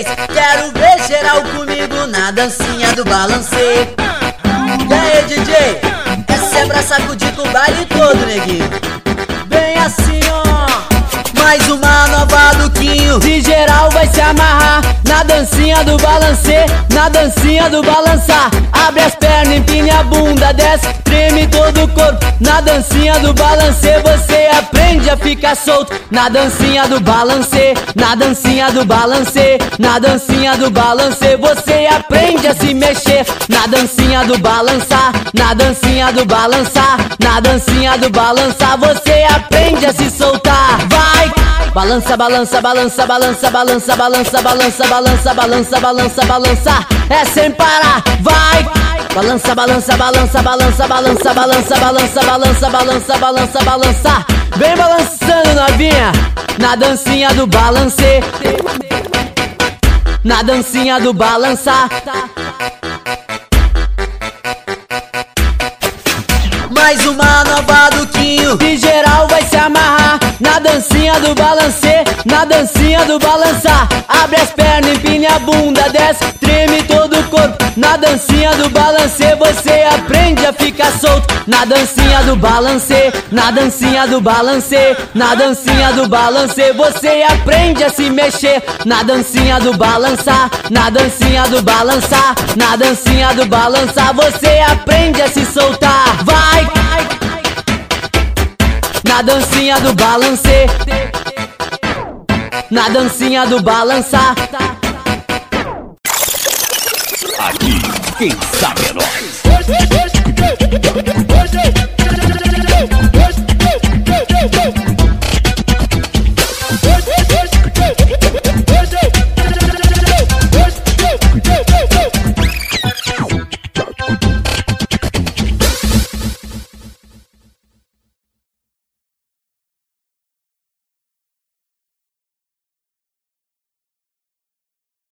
3. Quero ver geral comigo na dancinha do balancê. E aí, DJ? Essa é pra sacudir com o baile todo, neguinho. Bem assim, ó. Mais uma nova do Quinho. De geral vai se amarrar na dancinha do balancê, na dancinha do balançar. Abre as pernas, empina a bunda, desce, treme todo o corpo. Na dancinha do balancê você aprende a ficar solto. Na dancinha do balancê, na dancinha do balancê, na dancinha do balancê você aprende a se mexer. Na dancinha do balançar, na dancinha do balançar, na dancinha do balançar você aprende a se soltar. Vai! Balança, balança, balança, balança, balança, balança, balança, balança, balança, balança, balança. É sem parar, vai! Balança, balança, balança, balança, balança, balança, balança, balança, balança, balança, balança. Vem balançando, novinha, na dancinha do balancê, na dancinha do balançar. Mais uma nova do Quinho. De geral vai se amarrar na dancinha do balancê, na dancinha do balançar. Abre as pernas, empine a bunda, desce, treme todo o corpo. Na dancinha do balancê você aprende a ficar solto. Na dancinha do balancê, na dancinha do balancê, na dancinha do balancê você aprende a se mexer. Na dancinha do balançar, na dancinha do balançar, na dancinha do balançar você aprende a se soltar. Vai! Na dancinha do balancê, na dancinha do balançar. Aqui, quem sabe é nós.